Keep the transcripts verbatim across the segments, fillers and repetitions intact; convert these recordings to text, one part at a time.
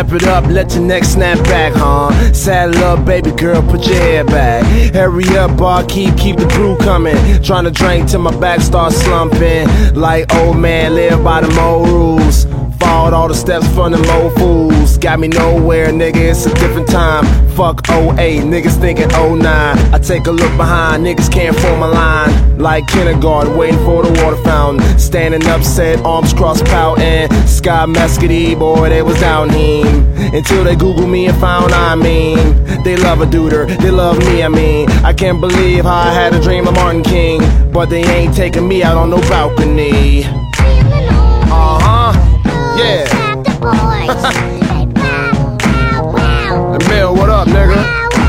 Wrap it up, let your neck snap back, huh? Saddle up, baby girl, put your hair back. Hurry up, barkeep, keep the brew coming. Tryna drink till my back starts slumping. Like old man, live by the old rules. Followed all the steps from them old fools. Got me nowhere, nigga, it's a different time. Fuck oh eight, niggas thinking oh nine. I take a look behind, niggas can't form a line. Like kindergarten, waiting for the water fountain. Standing upset, arms crossed pouting. Sky Mescady, boy, they was down him. Until they Google me and found I mean. They love a duder, they love me, I mean. I can't believe how I had a dream of Martin King. But they ain't taking me out on no balcony. Uh-huh, yeah. Emil, what up, nigga?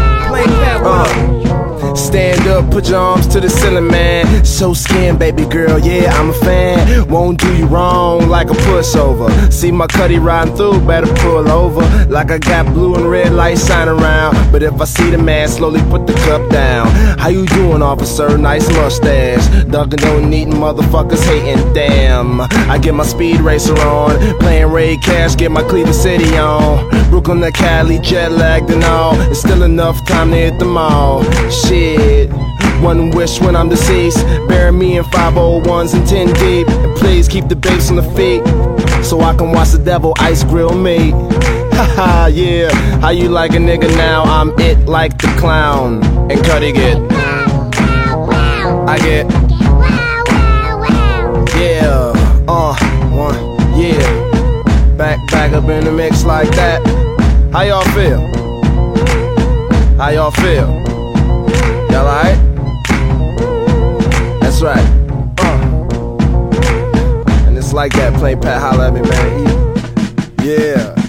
Uh, stand up, put your arms to the ceiling, man. So skin, baby girl, yeah, I'm a fan. Won't do you wrong like a pushover. See my cutty riding through, better pull over. Like I got blue and red lights shining around. But if I see the man, slowly put the cup down. How you doing, officer? Nice mustache. Dunkin' don't eating, motherfuckers hating, damn. I get my speed racer on, playing Ray Cash, get my Cleveland City on. Brooklyn to Cali, jet lagged and all. It's still enough time to hit the mall. Shit, one wish when I'm deceased. Bury me in five oh ones and ten deep. And please keep the bass on the feet, so I can watch the devil ice grill me. Haha, yeah. How you like a nigga now? I'm it like the clown. And Cuddy get, I get, yeah, uh, one, yeah. Back, back up in the mix like that. How y'all feel? How y'all feel? Y'all alright? That's right. Uh. And it's like that. Play Pat, holla at me, man. Yeah.